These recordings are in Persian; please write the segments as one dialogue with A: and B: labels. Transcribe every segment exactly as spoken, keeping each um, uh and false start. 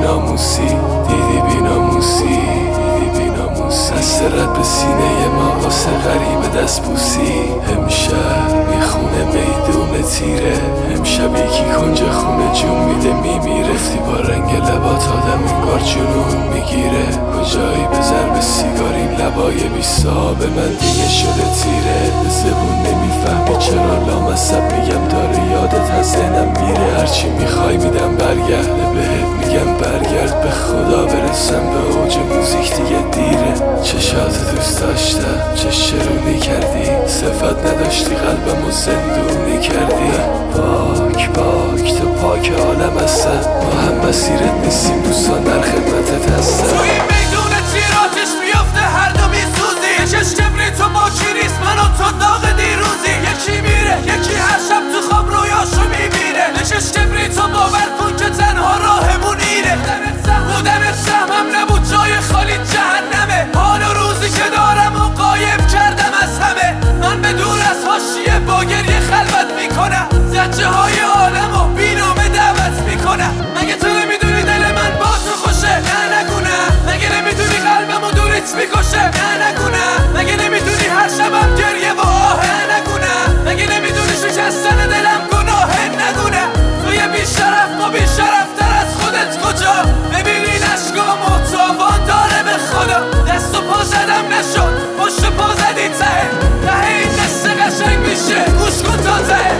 A: بیناموسی دیدی بیناموسی دیدی بیناموسی از سرت به سینه ما واسه غریب دست بوسی امشب میخونه میدون تیره امشب یکی کنج خونه جون میده میمیره گفتی با رنگ لبات آدم انگار جنون میگیره کجایی بزر به سیگار این لبای بی صاحب من دیگه شده تیره زبون نمیفهمی چرا لامصب میگم داره یادت از ذهنم میره هرچی میخوای میدم برگرده بهت میگم برگرد به خدا برسم به اوج موزیک دیگه دیره چشات دوست داشتم چه شرونی کردی صفت نداشتی قلبمو زندونی کردی پاک پاک تو پاک عالم هستم ما هم مسیرت نیستیم دوستان در خدمتت هستم
B: تو این میدون تیراتش میفته هر دو میسوزی یکش کبری تو با کیریست من و تو داغ دیروزی یکی میره یکی هر شب تو خواب رویاشو میبینه یکش کبری تو باور کن که تنها راهمون اینه بودنت سهمم نبود جای خالی جهنمه حال و روزی که دارم و قایم کردم از همه من به دور از حاشیه با گریه خلوت میکنم زجه های عالم و بینامه دعوت میکنم مگه تو نمیدونی دل من با تو خوشه نه نگونه مگه نمیدونی قلبم و دوریت میکشه نه نگونه مگه نمیدونی هر شبم گریه و آهه نگونه مگه نمیدونی شکستن دلم گناهه نگونه تو یه بیشرف ما بیشرف تر از خودت کجا ببینی نشگام و تاوان داره به خدا دست و پا زدم نشد پشت پا زدی ته ته این قصه قشنگ میشه گوش کن تا ته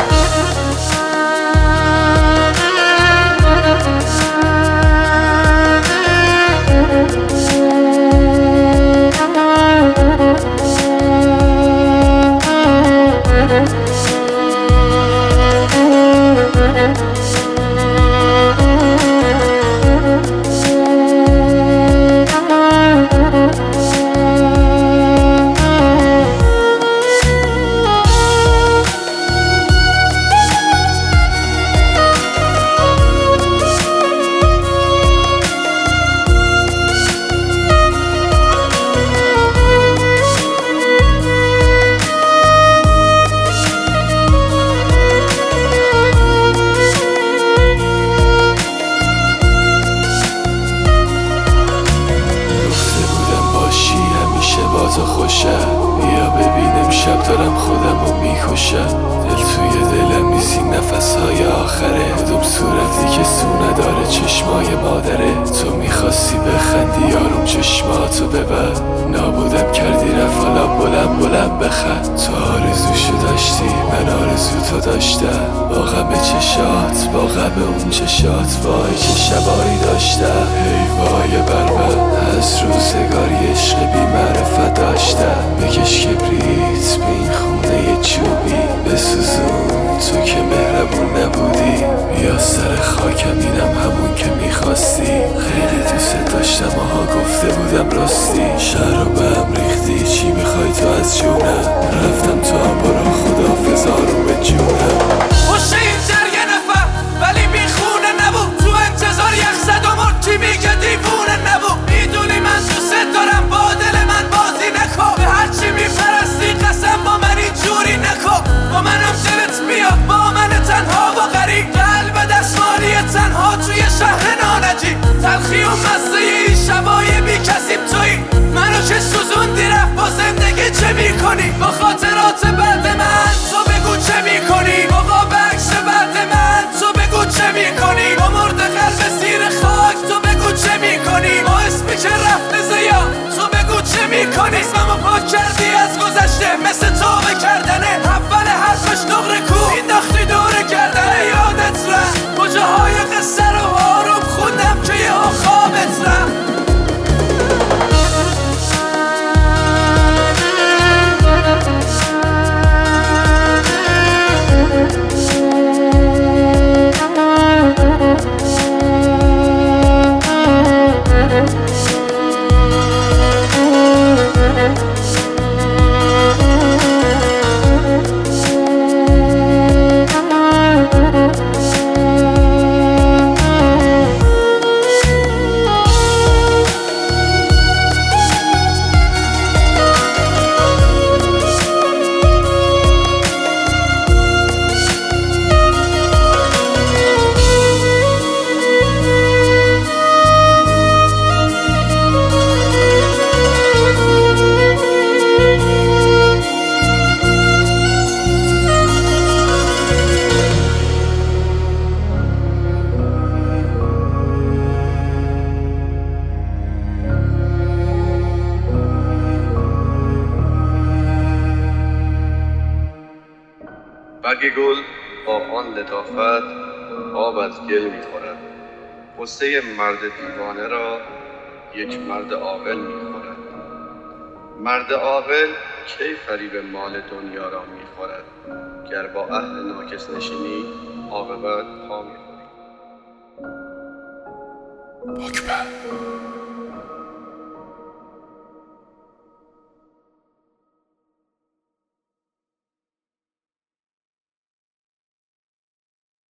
B: تو خوشم بیا ببینم شب دارم خودم رو میکشم دل توی دلم نیست این نفس های آخره کدوم صورتی که سو نداره چشمای مادره تو میخواستی بخندی یارم چشماتو ببر نابودم کردی رفت حالا بلند بلند بخند تو آرزوشو داشتی من آرزو تو داشتم با غم چشات با غم اون چشات وای چه شبایی داشتم ای وای بر من از روزگاری عشق بی معرفت داشتم بکش کبریت به این خونه چوبی بسوزون تو که مهربون نبودی یا سر خاکم اینم همون که میخواستی خیلی دوست داشتم آها گفته بودم راستی شهر رو به هم ریختی چی میخوای تو از جونم رفتم تو هم برو خداحافظ آروم به جونم پشت این جرگه نفر ولی بیخونه نبود تو انتظار یخ زد و مرد کی میگه دیوونه نبود میدونی من دوست دارم با دل من بازی نکن به هرچی میپرستی قسم با من اینجوری نکن با منم دلت بیاد با من تنها و غریب قلب دستمالی تنها توی شهر نانجی تلخی و مزه این شبای بی کسیم توی منو که سوزوندی رفت با زندگی چه میکنی با خاطرات بعد من تو بگو چه میکنی آقا به عکس بعد من تو بگو چه میکنی با مرد قلب زیر خاک تو بگو چه میکنی با اسمی که رفته زیا تو بگو چه میکنی اسممو پاک کردی از گذشته مثل توبه کردنه اول حرفش نقره کو انداختی دوره کردنه یادت رفت کجاهای قصه رو آروم خوندم که یه خوابت رفت
C: برگ گل با آن لطافت آب از گل می‌خورد. غصه مرد دیوانه را یک مرد عاقل می‌خورد. مرد عاقل کی فریب مال دنیا را می‌خورد؟ گر با اهل ناکس نشینی عاقبت پا می‌خوری.
A: اکبر